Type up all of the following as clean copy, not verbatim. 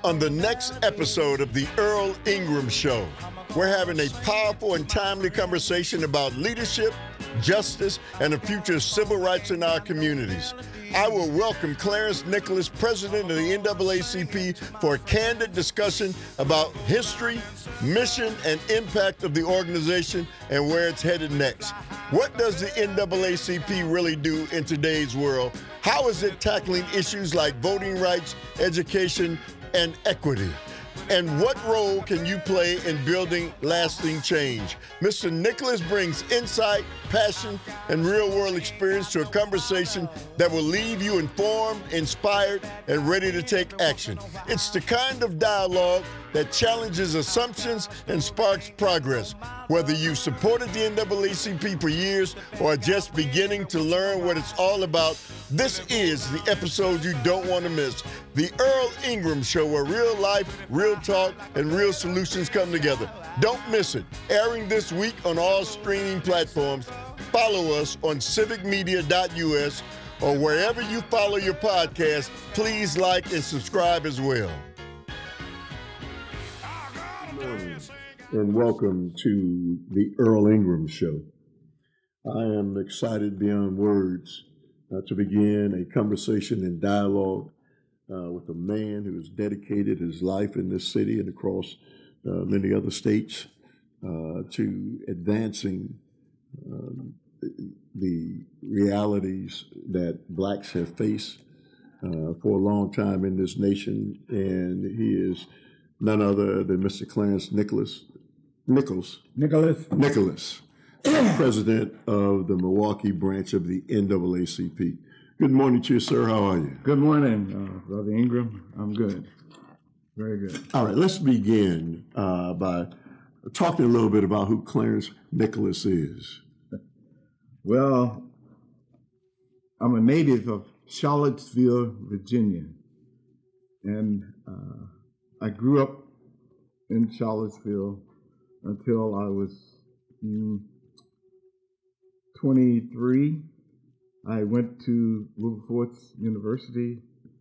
On the next episode of the Earl Ingram Show, we're having a powerful and timely conversation about leadership, justice, and the future of civil rights in our communities. I will welcome Clarence Nicholas, president of the NAACP, for a candid discussion about history, mission, and impact of the organization and where it's headed next. What does the NAACP really do in today's world? How is it tackling issues like voting rights, education, and equity? And what role can you play in building lasting change? Mr. Nicholas brings insight, passion, and real-world experience to a conversation that will leave you informed, inspired, and ready to take action. It's the kind of dialogue that challenges assumptions and sparks progress. Whether you've supported the NAACP for years or are just beginning to learn what it's all about, this is the episode you don't want to miss. The Earl Ingram Show, where real life, real talk, and real solutions come together. Don't miss it. Airing this week on all streaming platforms. Follow us on civicmedia.us or wherever you follow your podcast. Please like and subscribe as well. Good morning and welcome to the Earl Ingram Show. I am excited beyond words to begin a conversation and dialogue with a man who has dedicated his life in this city and across many other states to advancing the realities that blacks have faced for a long time in this nation. And he is none other than Mr. Clarence Nicholas, president of the Milwaukee branch of the NAACP. Good morning to you, sir. How are you? Good morning, Brother Ingram. I'm good. Very good. All right, let's begin by talking a little bit about who Clarence Nicholas is. Well, I'm a native of Charlottesville, Virginia, and I grew up in Charlottesville until I was 23. I went to Wilberforce University,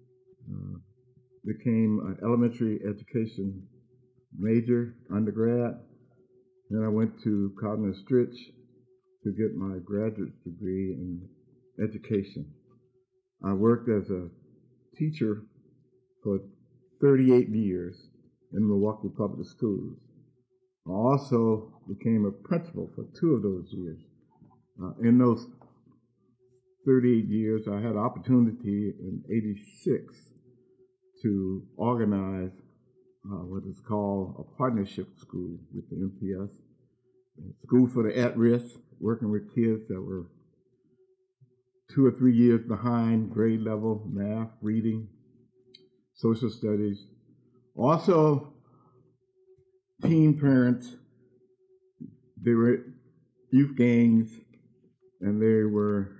became an elementary education major, undergrad. Then I went to Cardinal Stritch to get my graduate degree in education. I worked as a teacher for 38 years in Milwaukee Public Schools. I also became a principal for 2 of those years. In those 38 years, I had opportunity in '86 to organize what is called a partnership school with the MPS, school for the at-risk, working with kids that were 2 or 3 years behind grade level, math, reading, social studies. Also, teen parents, they were youth gangs, and they were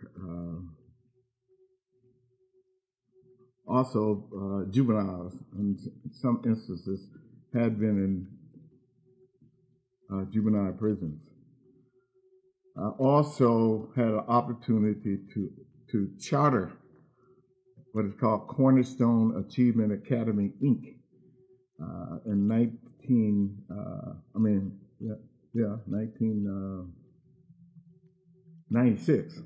also juveniles, and in some instances had been in juvenile prisons. I also had an opportunity to charter what is called Cornerstone Achievement Academy, Inc. In 1996.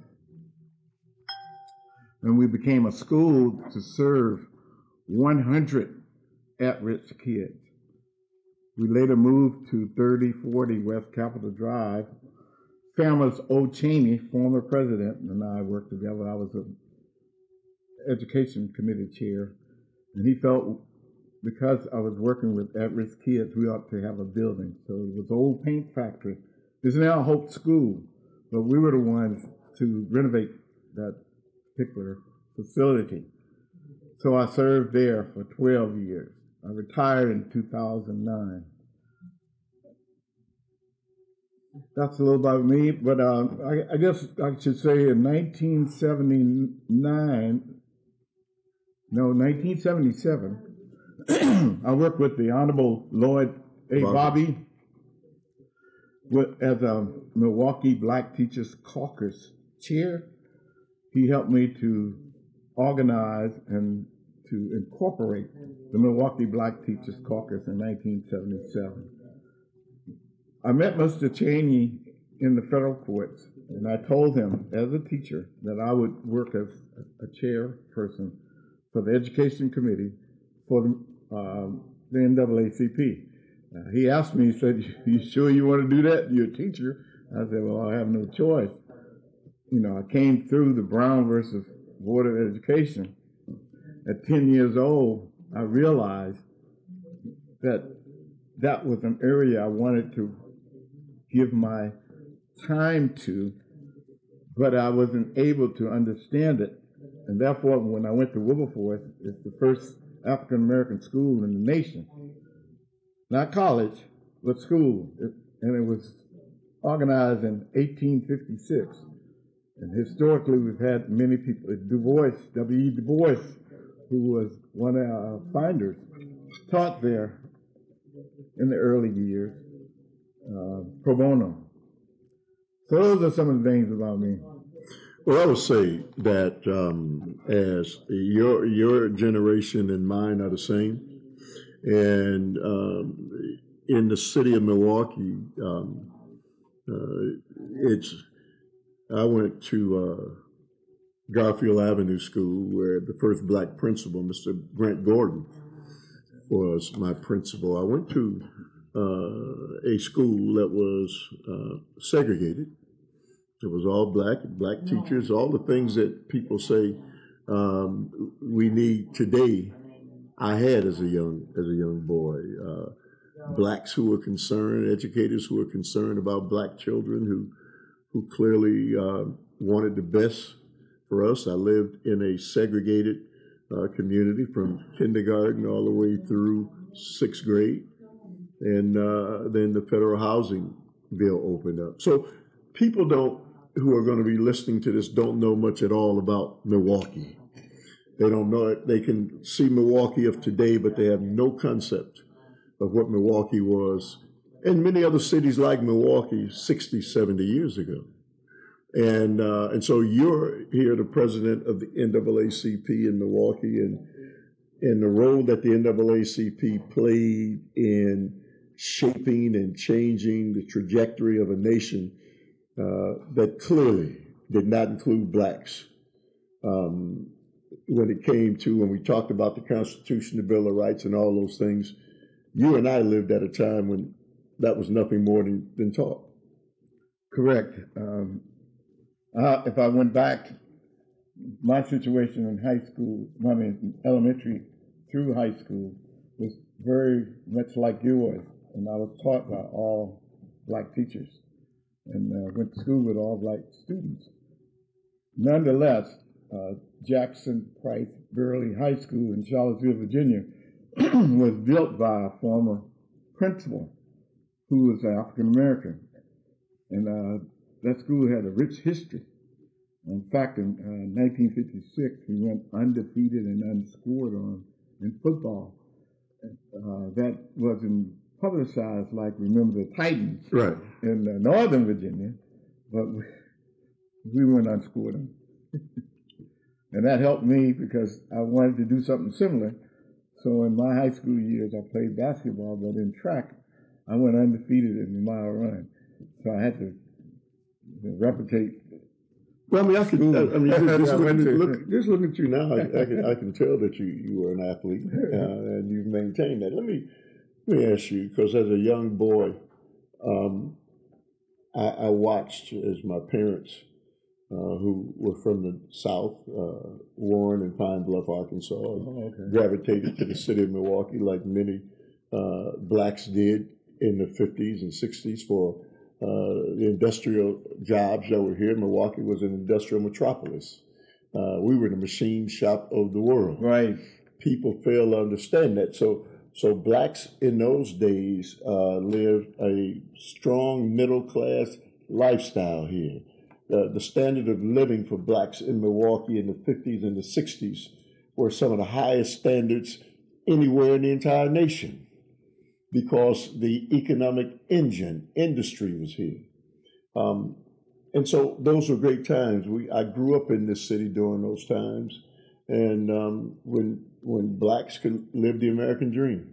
And we became a school to serve 100 at-risk kids. We later moved to 3040 West Capitol Drive. Famous O'Chaney, former president, and I worked together. I was an education committee chair, and he felt because I was working with at-risk kids, we ought to have a building. So it was the old paint factory. It's now Hope School, but we were the ones to renovate that particular facility. So I served there for 12 years. I retired in 2009. That's a little about me, but I guess I should say in 1977, I worked with the Honorable Lloyd A. Bobby as a Milwaukee Black Teachers Caucus chair. He helped me to organize and to incorporate the Milwaukee Black Teachers Caucus in 1977. I met Mr. Cheney in the federal courts, and I told him as a teacher that I would work as a chairperson for the Education Committee for the NAACP. He asked me, he said, "You sure you want to do that? You're a teacher." I said, "Well, I have no choice." You know, I came through the Brown versus Board of Education. At 10 years old, I realized that that was an area I wanted to give my time to, but I wasn't able to understand it. And therefore, when I went to Wilberforce, it's the first African-American school in the nation. Not college, but school. And it was organized in 1856. And historically, we've had many people. Du Bois, W.E. Du Bois, who was one of our founders, taught there in the early years, pro bono. So those are some of the things about me. Well, I would say that as your generation and mine are the same, and in the city of Milwaukee, I went to Garfield Avenue School, where the first black principal, Mr. Grant Gordon, was my principal. I went to a school that was segregated. It was all black teachers, all the things that people say we need today. I had as a young boy, blacks who were concerned, educators who were concerned about black children who clearly wanted the best for us. I lived in a segregated community from kindergarten all the way through sixth grade, and then the federal housing bill opened up. So people who are going to be listening to this don't know much at all about Milwaukee. They don't know it. They can see Milwaukee of today, but they have no concept of what Milwaukee was, and many other cities like Milwaukee 60, 70 years ago. And so you're here, the president of the NAACP in Milwaukee, and the role that the NAACP played in shaping and changing the trajectory of a nation that clearly did not include blacks. When we talked about the Constitution, the Bill of Rights, and all those things, you and I lived at a time when that was nothing more than talk. Correct. If I went back, my situation in high school, elementary through high school, was very much like yours, and I was taught by all black teachers, and went to school with all black students. Nonetheless, Jackson Price Burley High School in Charlottesville, Virginia, was built by a former principal who was African American, and that school had a rich history. In fact, in 1956, we went undefeated and unscored on in football. That wasn't publicized like, remember, the Titans right in Northern Virginia, but we went unscored on. And that helped me because I wanted to do something similar. So in my high school years, I played basketball, but in track, I went undefeated in the mile run. So I had to replicate. Well, just looking at you now, I can tell that you were an athlete, and you've maintained that. Let me ask you, because as a young boy, I watched as my parents, who were from the South, Warren and Pine Bluff, Arkansas, gravitated to the city of Milwaukee like many blacks did in the 50s and 60s for the industrial jobs that were here. Milwaukee was an industrial metropolis. We were the machine shop of the world. Right. People fail to understand that. So blacks in those days lived a strong middle class lifestyle here. The standard of living for blacks in Milwaukee in the 50s and the 60s were some of the highest standards anywhere in the entire nation, because the economic industry was here. And so those were great times. I grew up in this city during those times. and when blacks could live the American dream.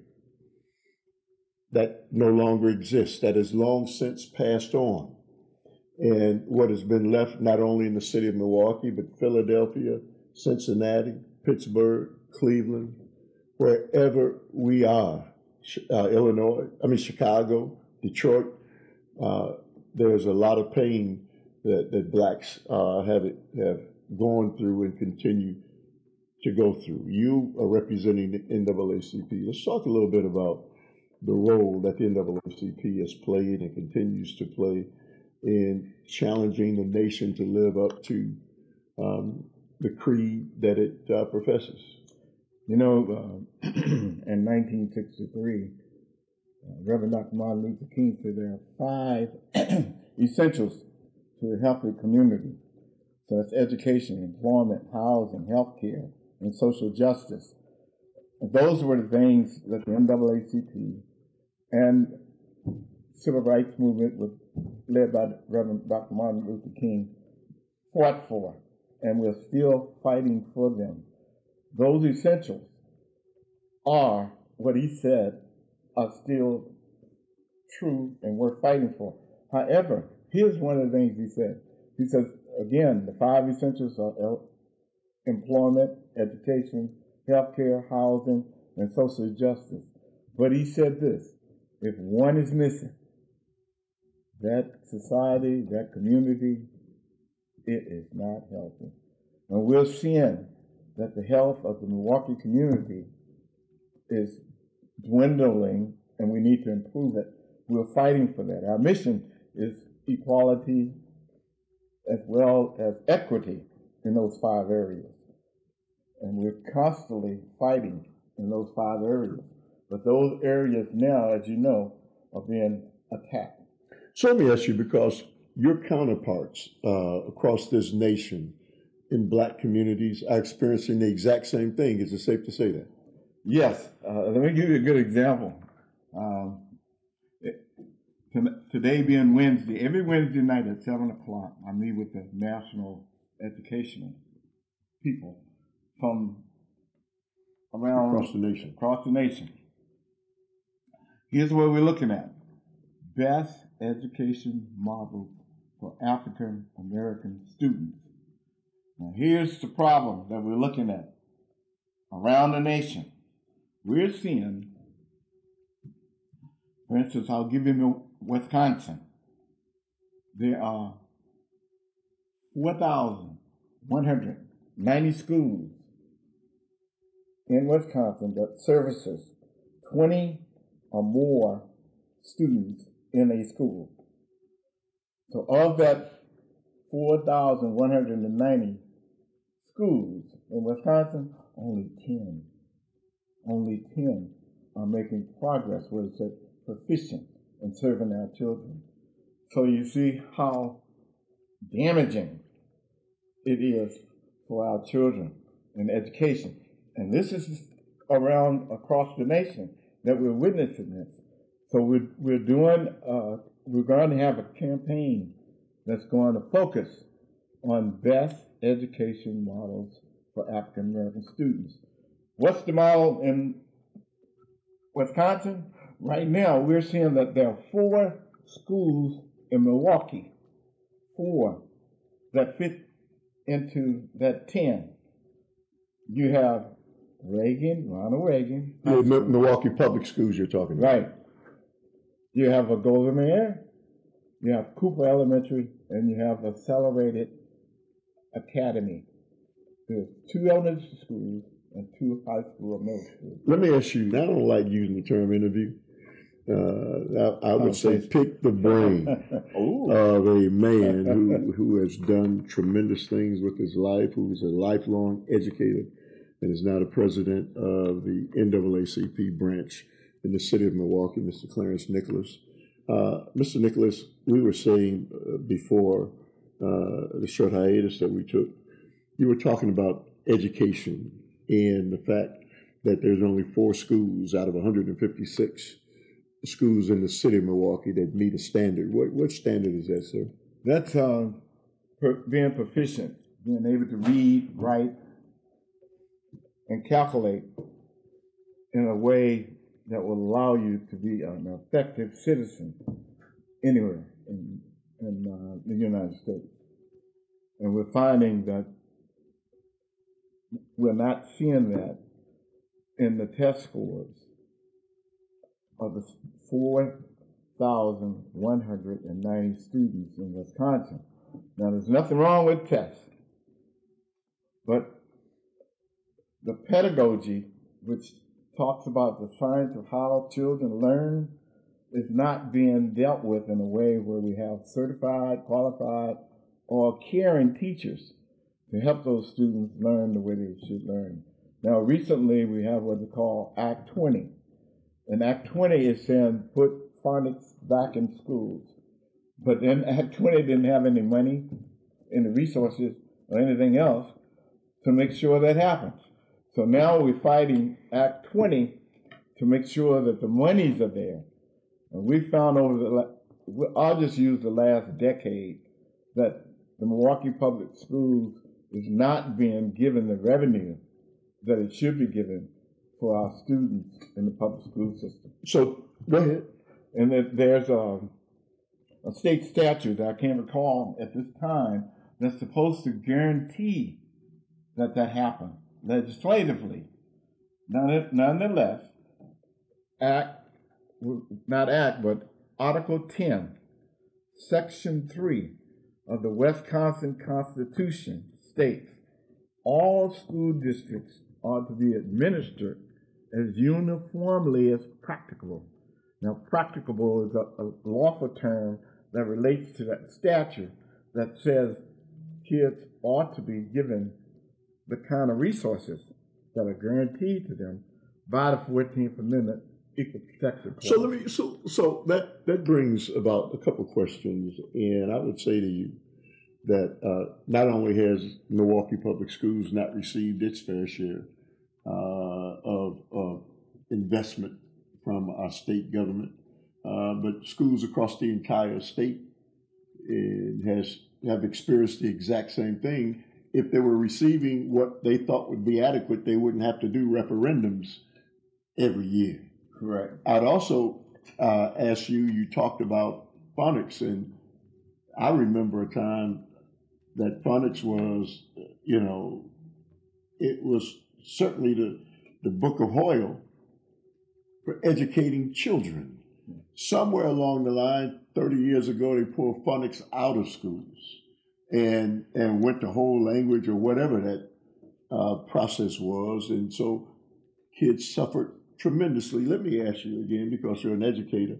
That no longer exists. That has long since passed on. And what has been left, not only in the city of Milwaukee, but Philadelphia, Cincinnati, Pittsburgh, Cleveland, wherever we are, Chicago, Detroit, there's a lot of pain that blacks have gone through and continue to go through. You are representing the NAACP. Let's talk a little bit about the role that the NAACP has played and continues to play in challenging the nation to live up to the creed that it professes. You know, in 1963, Reverend Dr. Martin Luther King said there are 5 essentials to a healthy community. So that's education, employment, housing, health care, and social justice. And those were the things that the NAACP and civil rights movement led by Reverend Dr. Martin Luther King fought for, and we're still fighting for them. Those essentials are what he said are still true and worth fighting for. However, here's one of the things he said. He says, again, the 5 essentials are employment, education, healthcare, housing, and social justice. But he said this: if one is missing, that society, that community, it is not healthy. And we're seeing that the health of the Milwaukee community is dwindling, and we need to improve it. We're fighting for that. Our mission is equality as well as equity in those 5 areas. And we're constantly fighting in those 5 areas. But those areas now, as you know, are being attacked. So let me ask you, because your counterparts across this nation in black communities are experiencing the exact same thing. Is it safe to say that? Yes. Let me give you a good example. Today being Wednesday, every Wednesday night at 7 o'clock, I meet with the national educational people from around Across the nation. Here's what we're looking at: best education models for African American students. Now, here's the problem that we're looking at around the nation. We're seeing, for instance, I'll give you Wisconsin. There are 4,190 schools in Wisconsin that services 20 or more students in a school. So of that 4,190 schools in Wisconsin, only 10 are making progress where it's proficient in serving our children. So you see how damaging it is for our children in education. And this is around across the nation that we're witnessing this. So we're going to have a campaign that's going to focus on best education models for African American students. What's the model in Wisconsin? Right now, we're seeing that there are 4 schools in Milwaukee, 4 that fit into that 10. You have Ronald Reagan. Milwaukee Public Schools you're talking about. Right. You have a Golda Meir, you have Cooper Elementary, and you have Accelerated Academy. There's 2 elementary schools and 2 high school and middle schools. Let me ask you, I don't like using the term interview. I would say pick the brain of a man who has done tremendous things with his life, who is a lifelong educator, and is now the president of the NAACP branch in the city of Milwaukee, Mr. Clarence Nicholas. Mr. Nicholas, we were saying before the short hiatus that we took, you were talking about education and the fact that there's only 4 schools out of 156 schools in the city of Milwaukee that meet a standard. What standard is that, sir? That's being proficient, being able to read, write, and calculate in a way that will allow you to be an effective citizen anywhere in the United States. And we're finding that we're not seeing that in the test scores of the 4,190 students in Wisconsin. Now, there's nothing wrong with tests, but the pedagogy, which talks about the science of how children learn, is not being dealt with in a way where we have certified, qualified, or caring teachers to help those students learn the way they should learn. Now, recently we have what we call Act 20. And Act 20 is saying put phonics back in schools. But then Act 20 didn't have any money, any resources, or anything else to make sure that happens. So now we're fighting Act 20 to make sure that the monies are there. And we found I'll just use the last decade, that the Milwaukee Public Schools is not being given the revenue that it should be given for our students in the public school system. So, go ahead. And there's a state statute that I can't recall at this time that's supposed to guarantee that happens legislatively. Nonetheless, Article 10, Section 3 of the Wisconsin Constitution states all school districts are to be administered as uniformly as practicable. Now, practicable is a lawful term that relates to that statute that says kids ought to be given the kind of resources that are guaranteed to them by the 14th Amendment Equal Protection Clause. So that brings about a couple questions, and I would say to you that not only has Milwaukee Public Schools not received its fair share of investment from our state government, but schools across the entire state have experienced the exact same thing. If they were receiving what they thought would be adequate, they wouldn't have to do referendums every year. Correct. I'd also ask you talked about phonics, and I remember a time that phonics was, it was certainly the Book of Hoyle for educating children. Somewhere along the line, 30 years ago, they pulled phonics out of schools and went to whole language or whatever that process was. And so kids suffered tremendously. Let me ask you again, because you're an educator.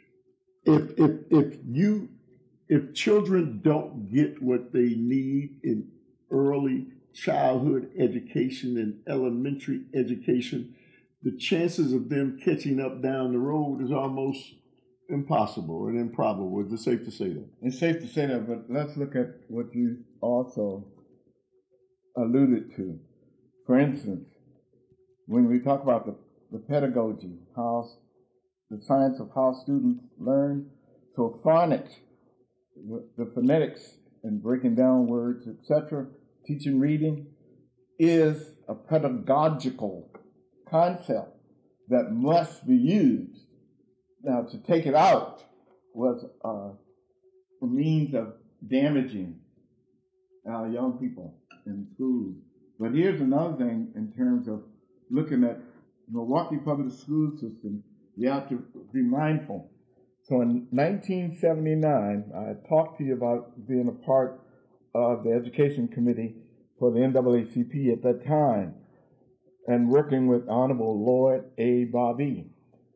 If children don't get what they need in early childhood education and elementary education, the chances of them catching up down the road is almost impossible and improbable. Is it safe to say that? It's safe to say that, but let's look at what you also alluded to. For instance, when we talk about the pedagogy, how the science of how students learn, so phonics, the phonetics and breaking down words, etc., teaching reading, is a pedagogical concept that must be used. Now, to take it out was a means of damaging our young people in schools. But here's another thing in terms of looking at Milwaukee Public School System. You have to be mindful. So in 1979, I talked to you about being a part of the Education Committee for the NAACP at that time and working with Honorable Lloyd A. Bobby.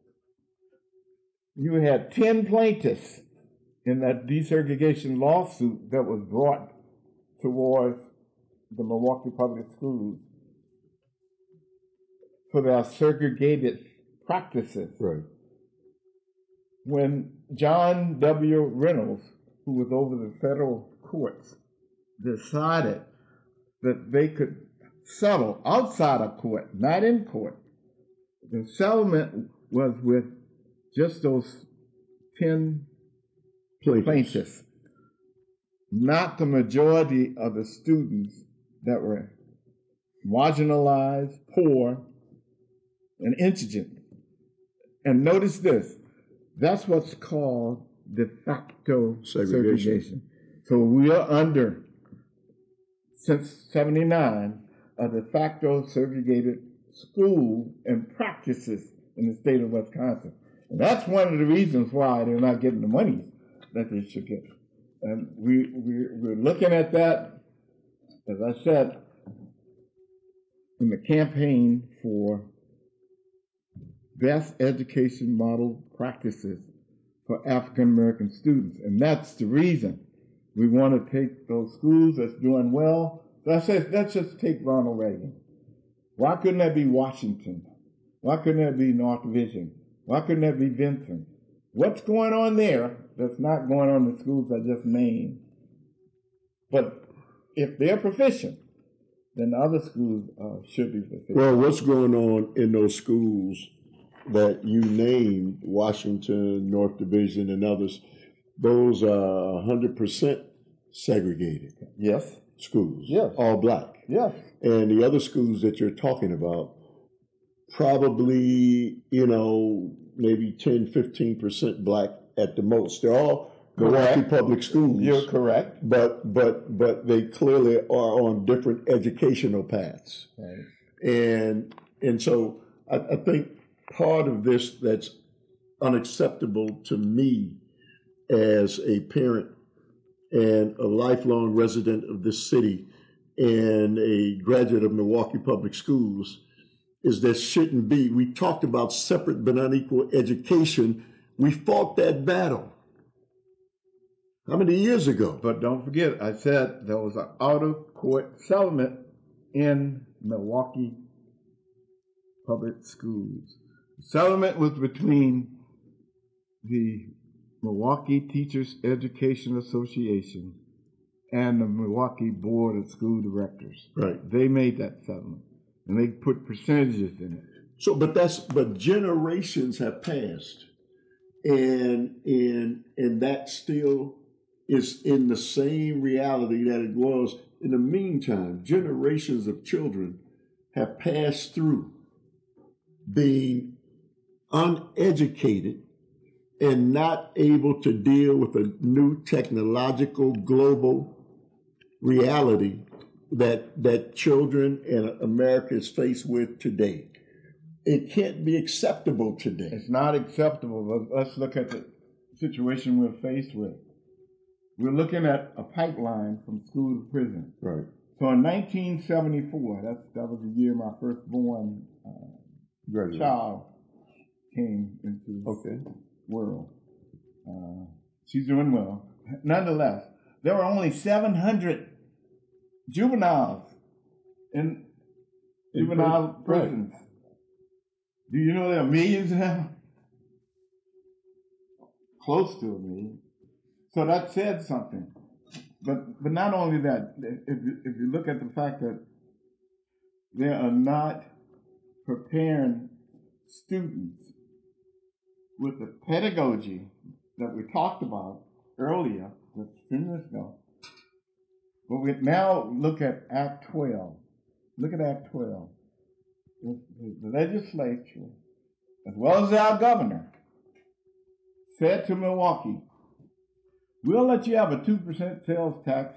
You had 10 plaintiffs in that desegregation lawsuit that was brought towards the Milwaukee Public Schools for their segregated practices. Right. When John W. Reynolds, who was over the federal courts, decided that they could settle outside of court, not in court, the settlement was with just those 10 plaintiffs, not the majority of the students that were marginalized, poor, and indigent. And notice this, that's what's called de facto segregation. So we are under, since 79, a de facto segregated school and practices in the state of Wisconsin. And that's one of the reasons why they're not getting the money that they should get. And we're looking at that, as I said, in the campaign for best education model practices for African American students. And that's the reason we want to take those schools that's doing well. Let's just take Ronald Reagan. Why couldn't that be Washington? Why couldn't that be North Division? Why couldn't that be Vincent? What's going on there that's not going on in the schools I just named? But if they're proficient, then the other schools should be proficient. Well, what's going on in those schools that you named, Washington, North Division, and others, those are 100% segregated. Yes. Schools. Yes. All black. Yes. And the other schools that you're talking about, probably, maybe 10, 15% black at the most. They're all Milwaukee public schools. You're correct. But they clearly are on different educational paths. Right. And so I think part of this that's unacceptable to me as a parent and a lifelong resident of this city and a graduate of Milwaukee Public Schools is there shouldn't be. We talked about separate but unequal education. We fought that battle. How many years ago? But don't forget, I said there was an out-of-court settlement in Milwaukee Public Schools. The settlement was between the Milwaukee Teachers Education Association and the Milwaukee Board of School Directors. Right. They made that settlement, and they put percentages in it. So, but generations have passed, and that still is in the same reality that it was. In the meantime, generations of children have passed through being uneducated and not able to deal with a new technological global reality that children in America is faced with today. It can't be acceptable today. It's not acceptable, but let's look at the situation we're faced with. We're looking at a pipeline from school to prison. Right. So in 1974, that was the year my firstborn child came into the world. She's doing well. Nonetheless, there were only 700 juveniles in juvenile prisons. Right. Do you know there are millions now? Close to a million. So that said something. But not only that, if you look at the fact that they are not preparing students with the pedagogy that we talked about earlier, just a few minutes ago. But we now look at Act 12. Look at Act 12. The legislature, as well as our governor, said to Milwaukee, we'll let you have a 2% sales tax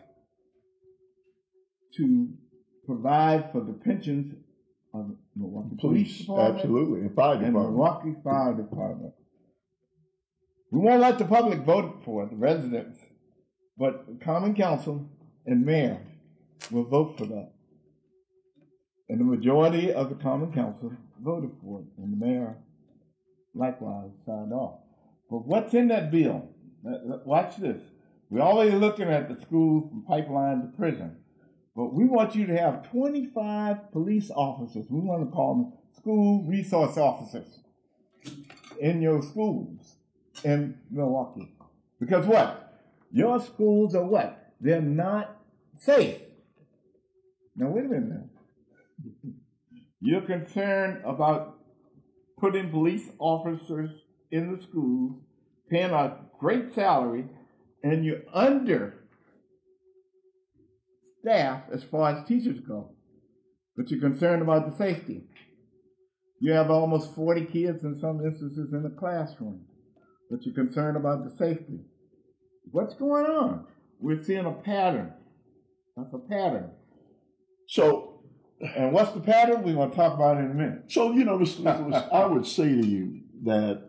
to provide for the pensions of the Milwaukee Police Department. Absolutely, and Fire Department. And Milwaukee Fire Department. We won't let the public vote for it, the residents, but the Common Council and Mayor will vote for that. And the majority of the Common Council voted for it, and the Mayor likewise signed off. But what's in that bill? Watch this. We're already looking at the schools from pipeline to prison. But we want you to have 25 police officers. We want to call them school resource officers in your schools in Milwaukee. Because what? Your schools are what? They're not safe. Now, wait a minute now. You're concerned about putting police officers in the schools, paying a great salary, and you're under staff as far as teachers go. but you're concerned about the safety. You have almost 40 kids in some instances in the classroom, but you're concerned about the safety. What's going on? We're seeing a pattern. That's a pattern. So, and what's the pattern? We're going to talk about it in a minute. So, Mr. Nicholas, I would say to you that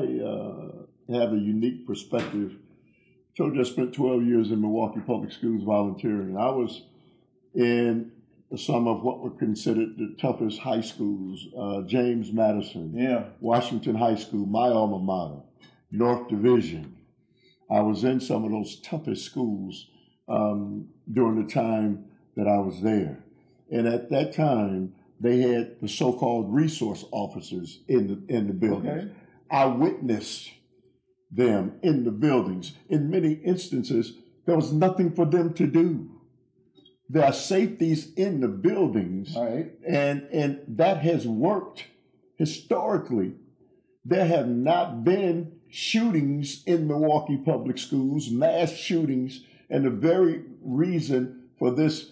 I have a unique perspective. I told you I spent 12 years in Milwaukee Public Schools volunteering. I was in some of what were considered the toughest high schools, James Madison, Washington High School, my alma mater, North Division. I was in some of those toughest schools during the time that I was there. And at that time, they had the so-called resource officers in the buildings. Okay. I witnessed them in the buildings. In many instances, there was nothing for them to do. There are safeties in the buildings, right, and that has worked historically. There have not been shootings in Milwaukee Public Schools, mass shootings, and the very reason for this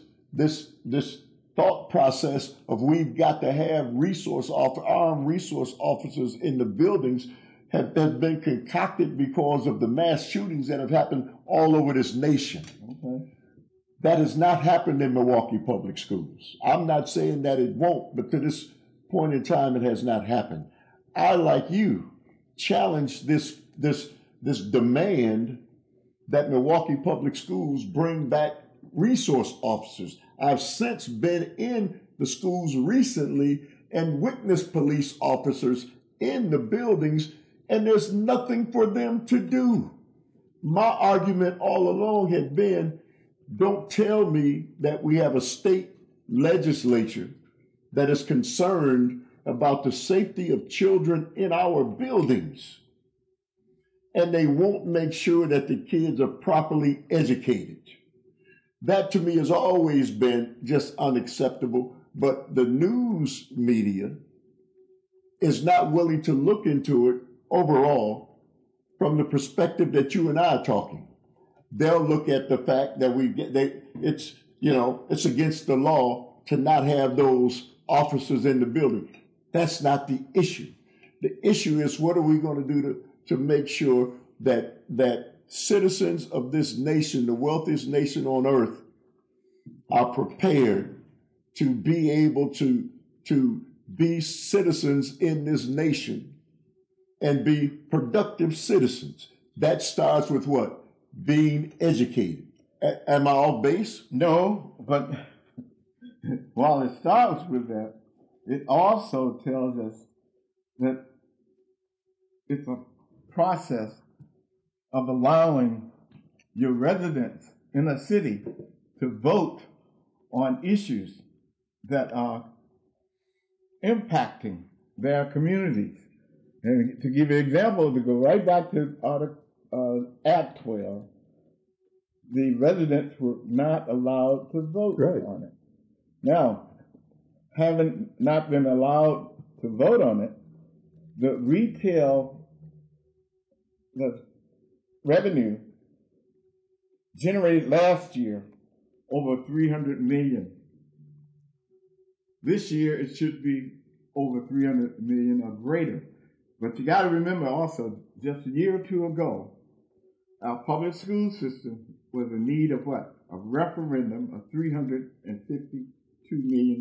thought process of we've got to have armed resource officers in the buildings has been concocted because of the mass shootings that have happened all over this nation. Okay. That has not happened in Milwaukee Public Schools. I'm not saying that it won't, but to this point in time, it has not happened. I, like you, challenge this demand that Milwaukee Public Schools bring back resource officers. I've since been in the schools recently and witnessed police officers in the buildings, and there's nothing for them to do. My argument all along had been, don't tell me that we have a state legislature that is concerned about the safety of children in our buildings, and they won't make sure that the kids are properly educated. That to me has always been just unacceptable, but the news media is not willing to look into it overall from the perspective that you and I are talking. They'll look at the fact that it's against the law to not have those officers in the building. That's not the issue. The issue is, what are we going to do to make sure that citizens of this nation, the wealthiest nation on earth, are prepared to be able to be citizens in this nation and be productive citizens. That starts with what? Being educated. Am I off base? No, but while it starts with that, it also tells us that it's a process of allowing your residents in a city to vote on issues that are impacting their communities. And to give you an example, to go right back to Act 12, the residents were not allowed to vote on it. Now, having not been allowed to vote on it, the revenue generated last year over $300 million. This year it should be over $300 million or greater. But you got to remember also, just a year or two ago, our public school system was in need of what? A referendum of $352 million.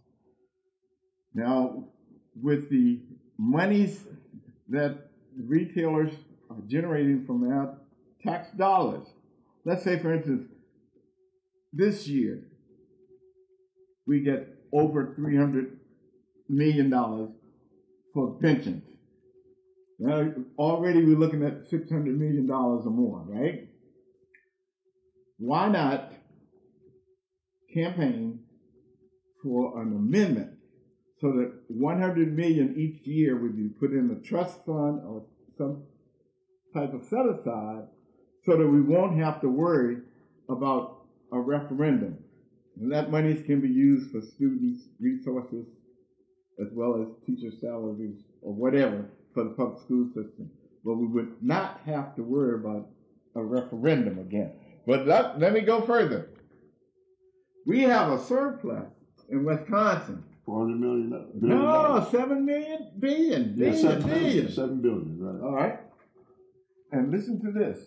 Now, with the monies that retailers are generating from our tax dollars, let's say, for instance, this year we get over $300 million for pensions. Now, already we're looking at $600 million or more, right? Why not campaign for an amendment so that $100 million each year would be put in a trust fund or some type of set aside so that we won't have to worry about a referendum. And that money can be used for students' resources as well as teacher salaries or whatever for the public school system. But we would not have to worry about a referendum again. But let me go further. We have a surplus in Wisconsin. $400 million. No, 7 million, billion. Yeah, Billion. 7 billion, right. All right. And listen to this.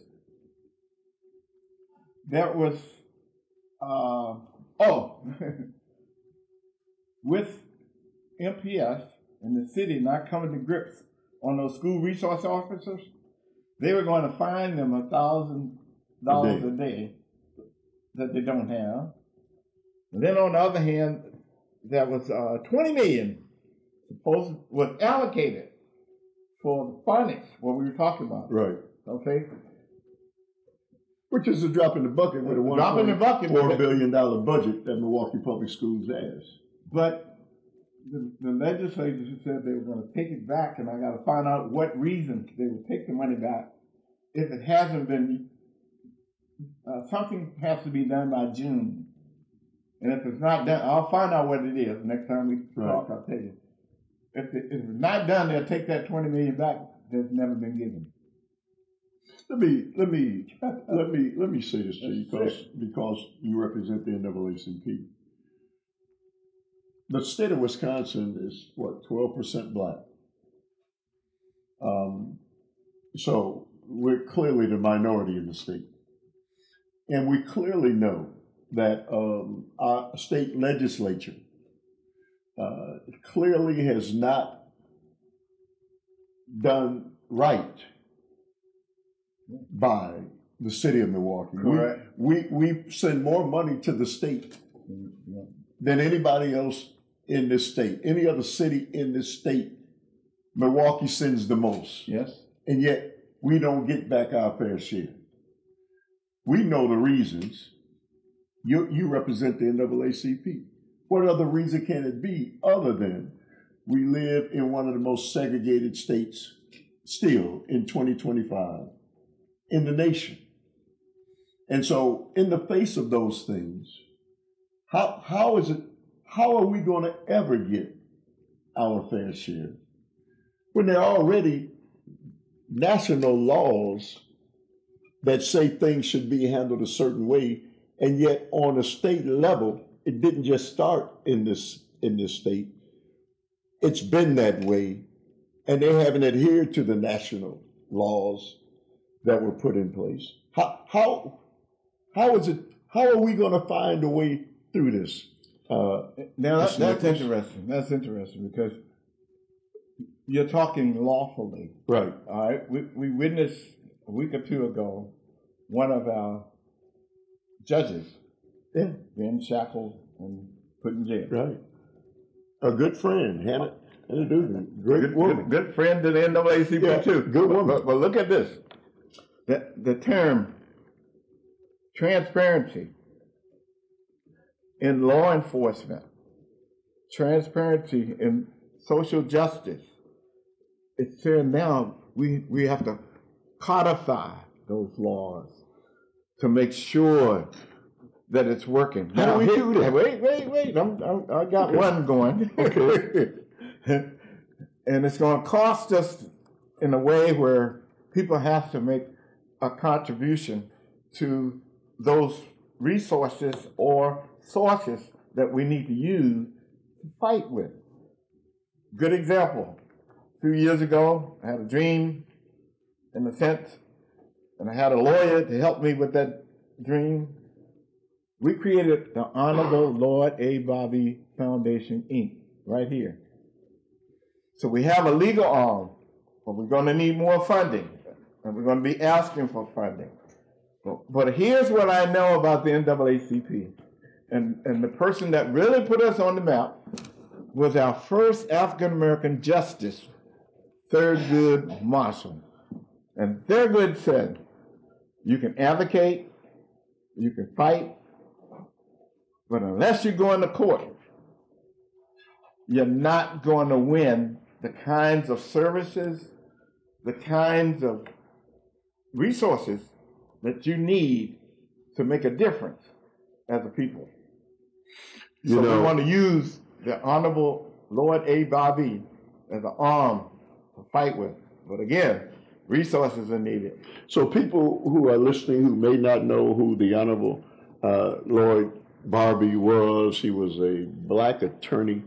There was, with MPS and the city not coming to grips on those school resource officers, they were going to fine them $1,000 a day that they don't have. And then on the other hand, there was $20 million was allocated for the phonics, what we were talking about. Right. Okay. Which is a drop in the bucket with a $1.4 billion budget that Milwaukee Public Schools has. But the legislators said they were going to take it back, and I got to find out what reason they would take the money back. If it hasn't been, something has to be done by June. And if it's not done, I'll find out what it is. Next time we talk, I'll tell you. If it's not done, they'll take that $20 million back that's never been given. Let me say this to you because you represent the NAACP. The state of Wisconsin is 12% black. So we're clearly the minority in the state, and we clearly know that our state legislature clearly has not done right by the city of Milwaukee. Correct. We send more money to the state than anybody else in this state. Any other city in this state, Milwaukee sends the most. Yes. And yet we don't get back our fair share. We know the reasons. You represent the NAACP. What other reason can it be other than we live in one of the most segregated states still in 2025 in the nation? And so in the face of those things, how are we going to ever get our fair share when there are already national laws that say things should be handled a certain way, and yet on a state level, it didn't just start in this state. It's been that way, and they haven't adhered to the national laws that were put in place. How is it? How are we going to find a way through this? Now that's interesting. That's interesting because you're talking lawfully, right? All right. We witnessed a week or two ago one of our judges being shackled and put in jail. Right. A good friend, Hannah Duggan, great woman, good friend to the NAACP too. Good woman. But look at this. The term transparency in law enforcement, transparency in social justice. It's saying now we have to codify those laws to make sure that it's working. How do we do that? Wait. I got one going. Okay. And it's going to cost us in a way where people have to make a contribution to those resources or sources that we need to use to fight with. Good example. A few years ago, I had a dream, in a sense, and I had a lawyer to help me with that dream. We created the Honorable Lord A. Bobby Foundation, Inc., right here. So we have a legal arm, but we're going to need more funding, and we're going to be asking for funding. But here's what I know about the NAACP. And the person that really put us on the map was our first African-American justice, Thurgood Marshall. And Thurgood said, you can advocate, you can fight, but unless you go into court, you're not going to win the kinds of services, the kinds of resources that you need to make a difference as a people. So we want to use the Honorable Lord A. Bobby as an arm to fight with. But again, resources are needed. So people who are listening who may not know who the Honorable Lord Barbie was. He was a black attorney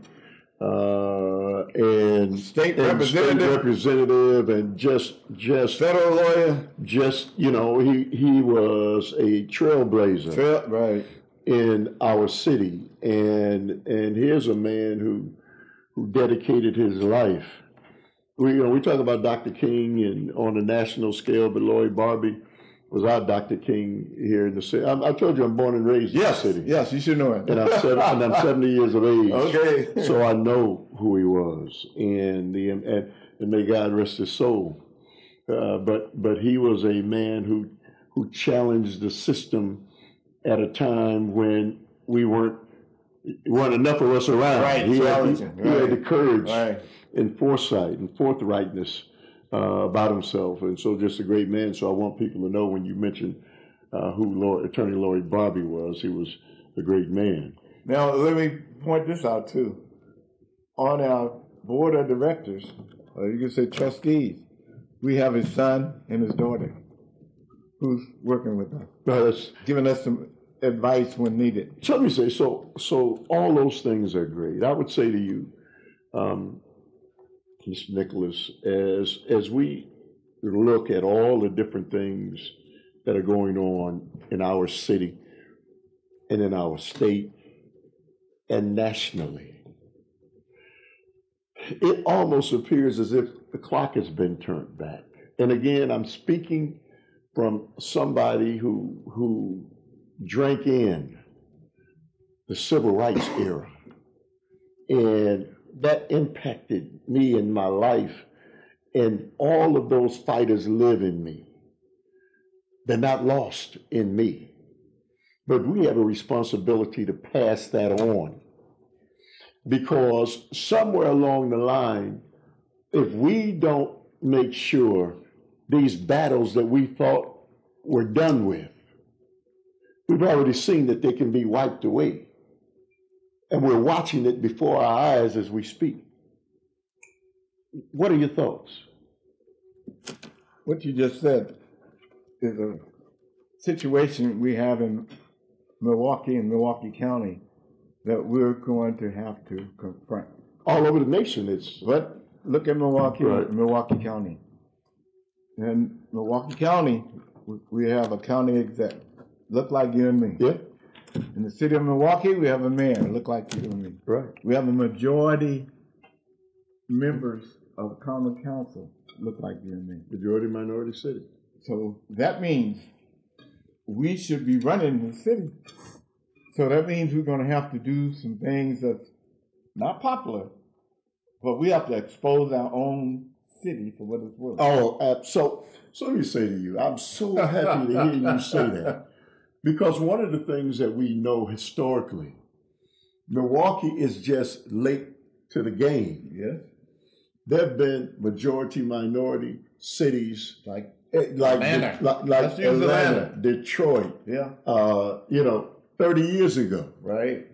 and state representative, and just federal lawyer. Just he was a trailblazer, right, in our city, and here's a man who dedicated his life. We talk about Dr. King and on a national scale, but Lloyd Barbie was our Dr. King here in the city. I told you I'm born and raised in the city. Yes, you should know it. And I'm 70 years of age. Okay. So I know who he was, and may God rest his soul. But he was a man who challenged the system at a time when weren't enough of us around. Right. He had the courage, right, and foresight and forthrightness about himself, and so just a great man. So I want people to know, when you mention who Attorney Lloyd Barbie was, he was a great man. Now let me point this out too. On our board of directors, or you can say trustees, we have his son and his daughter who's working with us, giving us some advice when needed. So let me say, so all those things are great. I would say to you, Mr. Nicholas, as we look at all the different things that are going on in our city and in our state and nationally, it almost appears as if the clock has been turned back. And again, I'm speaking from somebody who drank in the civil rights era, and that impacted me in my life, and all of those fighters live in me. They're not lost in me, but we have a responsibility to pass that on, because somewhere along the line, if we don't make sure these battles that we thought were done with, we've already seen that they can be wiped away. And we're watching it before our eyes as we speak. What are your thoughts? What you just said is a situation we have in Milwaukee and Milwaukee County that we're going to have to confront. All over the nation, But look at Milwaukee, right. Milwaukee County. In Milwaukee County, we have a county exec, look like you and me. Yeah. In the city of Milwaukee, we have a mayor, look like you and me. Right. We have a majority members of common council, look like you and me. Majority minority city. So that means we should be running the city. So that means we're going to have to do some things that's not popular, but we have to expose our own city for what it's worth. Oh, so let me say to you, I'm so happy to hear you say that. Because one of the things that we know historically, Milwaukee is just late to the game. Yes. There have been majority minority cities Like Atlanta, Detroit, yeah, 30 years ago, right,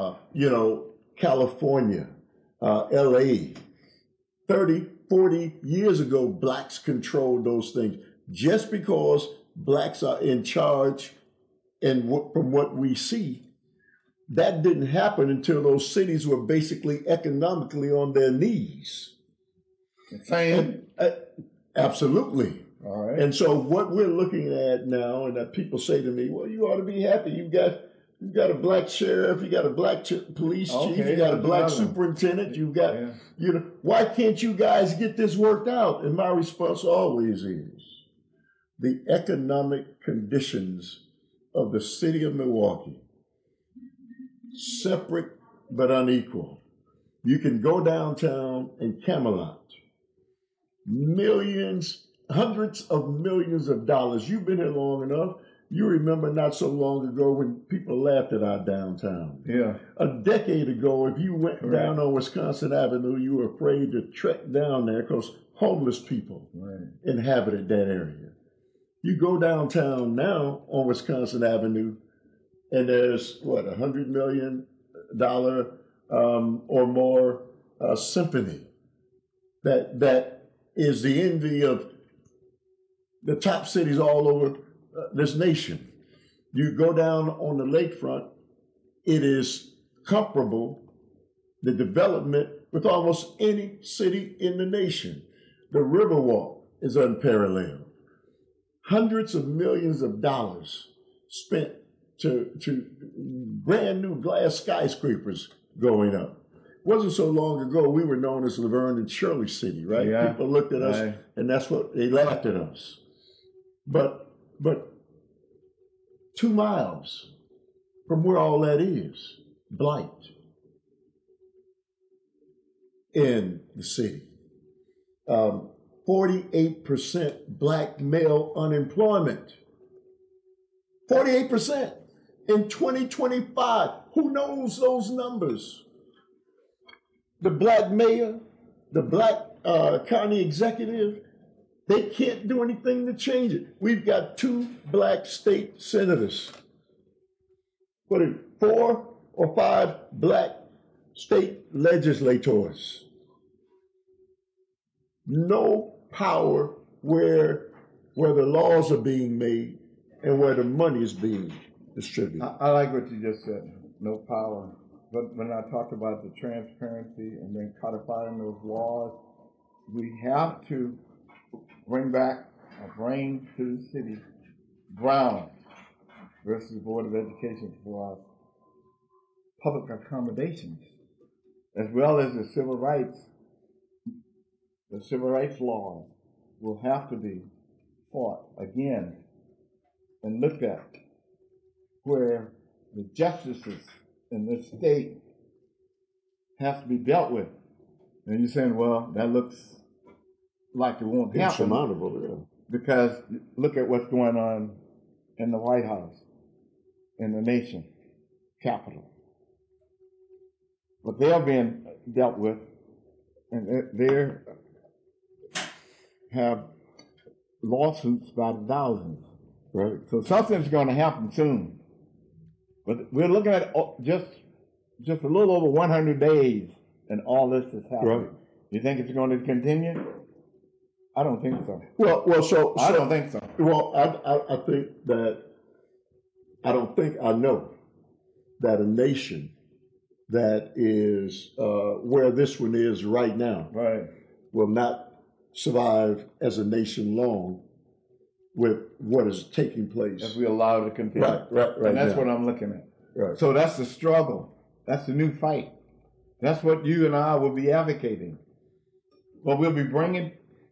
California, LA, 30, 40 years ago, blacks controlled those things. Just because blacks are in charge, and from what we see, that didn't happen until those cities were basically economically on their knees. Same. Absolutely. All right. And so what we're looking at now, and that people say to me, well, you ought to be happy. You've got a black sheriff, you got a black police chief, you got a black superintendent, you've got, why can't you guys get this worked out? And my response always is, the economic conditions of the city of Milwaukee, separate but unequal. You can go downtown in Camelot, millions, hundreds of millions of dollars. You've been here long enough. You remember not so long ago when people laughed at our downtown. Yeah. A decade ago, if you went down on Wisconsin Avenue, you were afraid to trek down there because homeless people inhabited that area. You go downtown now on Wisconsin Avenue, and there's, $100 million or more symphony that is the envy of the top cities all over this nation. You go down on the lakefront, it is comparable, the development, with almost any city in the nation. The Riverwalk is unparalleled. Hundreds of millions of dollars spent to brand new glass skyscrapers going up. It wasn't so long ago we were known as Laverne and Shirley City, right? Yeah. People looked at us and that's what they laughed at us. But 2 miles from where all that is, blight in the city. 48% black male unemployment. 48% in 2025. Who knows those numbers? The black mayor, the black county executive, they can't do anything to change it. We've got 2 black state senators. 4 or 5 black state legislators. No power where the laws are being made and where the money is being distributed. I like what you just said, no power. But when I talked about the transparency and then codifying those laws, we have to bring to the city Brown versus Board of Education for our public accommodations, as well as the civil rights. The civil rights laws will have to be fought again and looked at, where the justices in this state have to be dealt with. And you're saying, well, that looks like it won't happen. Insurmountable, yeah. Because look at what's going on in the White House, in the nation, Capitol. But they're being dealt with, and they have lawsuits by the thousands. Right. So something's going to happen soon. But we're looking at just a little over 100 days, and all this is happening. Right. You think it's going to continue? I don't think so. Well, I don't think so. Well, I think that I know that a nation that is where this one is right now, right, will not survive as a nation long with what is taking place. If we allow it to continue. Right. And that's now. what I'm looking at. Right. So that's the struggle. That's the new fight. That's what you and I will be advocating. But we'll be bringing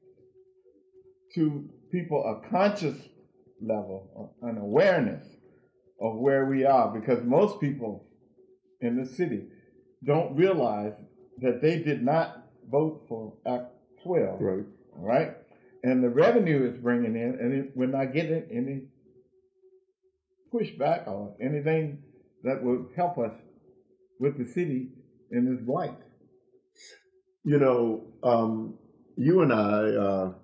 to people a conscious level, an awareness of where we are, because most people in the city don't realize that they did not vote for Act 12. Right. All right? And the revenue is bringing in, and we're not getting any pushback or anything that will help us with the city in this blight. You know, you and I,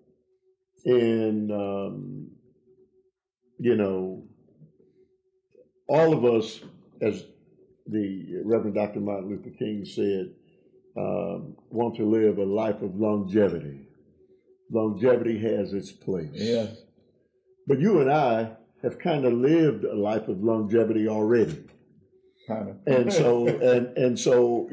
all of us, as the Reverend Dr. Martin Luther King said, want to live a life of longevity. Longevity has its place. Yes. But you and I have kind of lived a life of longevity already. Kind of. And so, and so,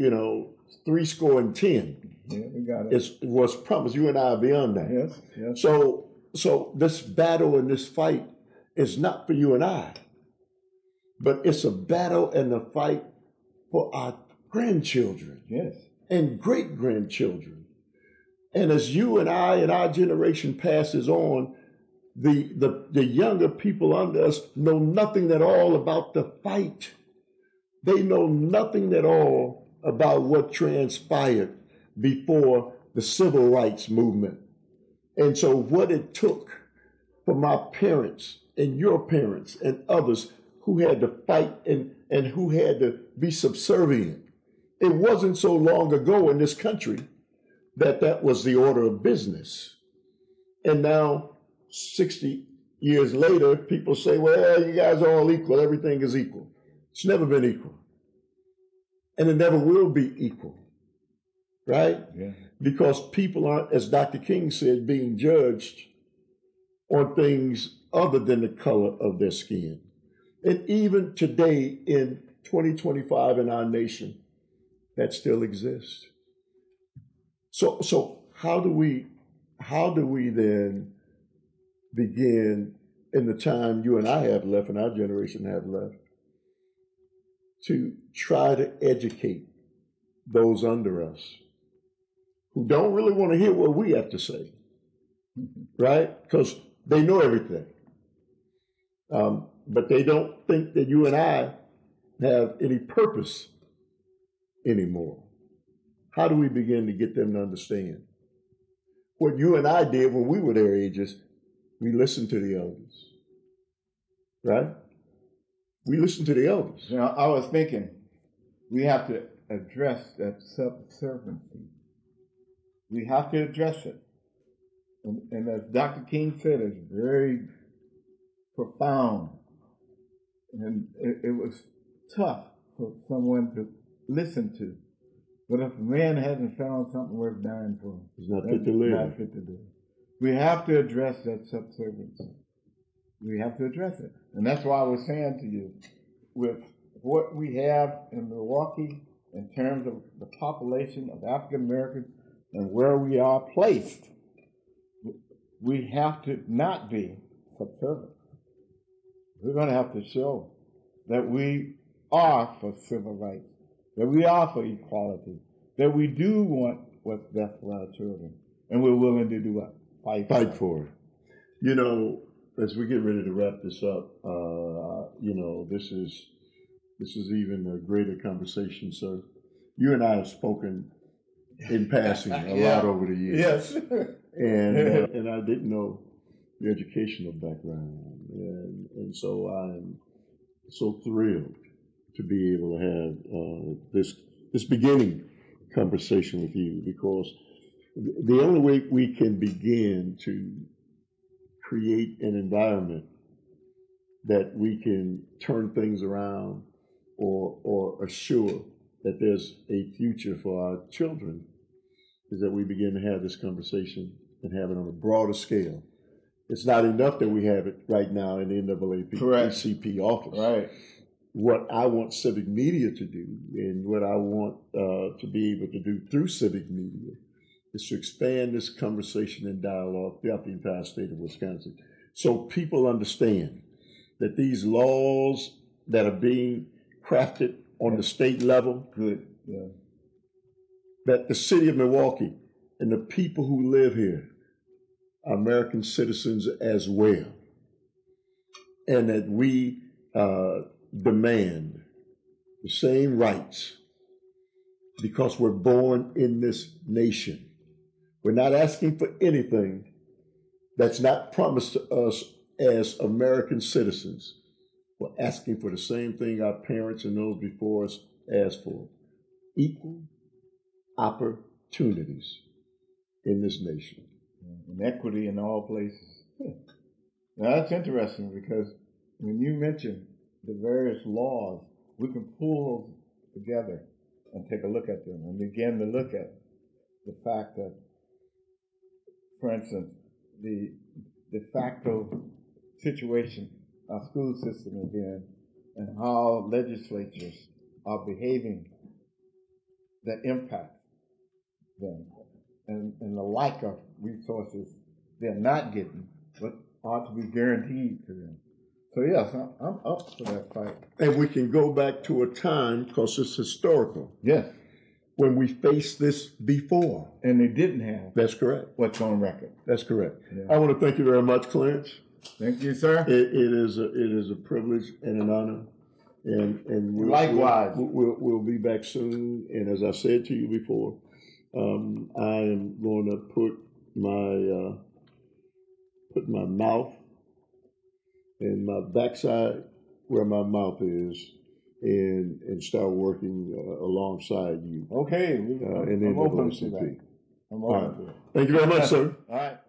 70. Yeah, we got it. It was promised. You and I are beyond that. Yes. So this battle and this fight is not for you and I, but it's a battle and a fight for our grandchildren. Yes. And great-grandchildren. And as you and I and our generation passes on, the younger people under us know nothing at all about the fight. They know nothing at all about what transpired before the civil rights movement. And so what it took for my parents and your parents and others who had to fight and who had to be subservient. It wasn't so long ago in this country that was the order of business. And now, 60 years later, people say, well, you guys are all equal. Everything is equal. It's never been equal. And it never will be equal. Right? Yeah. Because people aren't, as Dr. King said, being judged on things other than the color of their skin. And even today in 2025 in our nation that still exists. So how do we then begin in the time you and I have left and our generation have left to try to educate those under us who don't really want to hear what we have to say, right? Because they know everything. But they don't think that you and I have any purpose anymore. How do we begin to get them to understand? What you and I did when we were their ages, we listened to the elders, right? We listened to the elders. You know, I was thinking we have to address that subserviency. We have to address it. And as Dr. King said, it's very profound. And it was tough for someone to listen to. But if a man hasn't found something worth dying for, he's not fit to live. Not fit to live. We have to address that subserviency. We have to address it. And that's why I was saying to you, with what we have in Milwaukee in terms of the population of African Americans and where we are placed, we have to not be subservient. We're going to have to show that we are for civil rights, that we are for equality, that we do want what's best for our children, and we're willing to do what? Fight for it. You know, as we get ready to wrap this up, you know, this is even a greater conversation, sir. You and I have spoken in passing a lot over the years. Yes. And I didn't know your educational background, and so I'm so thrilled to be able to have this beginning conversation with you, because the only way we can begin to create an environment that we can turn things around or assure that there's a future for our children is that we begin to have this conversation and have it on a broader scale. It's not enough that we have it right now in the NAACP office. Right. What I want civic media to do, and what I want to be able to do through civic media, is to expand this conversation and dialogue throughout the entire state of Wisconsin, so people understand that these laws that are being crafted on the state level, that the city of Milwaukee and the people who live here are American citizens as well, and that we demand the same rights because we're born in this nation. We're not asking for anything that's not promised to us as American citizens. We're asking for the same thing our parents and those before us asked for: equal opportunities in this nation. And equity in all places. Now that's interesting, because when you mention the various laws, we can pull those together and take a look at them and begin to look at the fact that, for instance, the de facto situation our school system is in and how legislatures are behaving that impact them, and the lack of resources they're not getting, but ought to be guaranteed to them. So yes, I'm up for that fight. And we can go back to a time, because it's historical. Yes. When we faced this before. And they didn't have. That's correct. What's on record. That's correct. Yeah. I want to thank you very much, Clarence. Thank you, sir. It is a privilege and an honor. And likewise. We'll be back soon. And as I said to you before, I am going to put my mouth and my backside where my mouth is, and start working alongside you. Okay. And I'm open to that. I'm open to it. Thank you very much, sir. All right.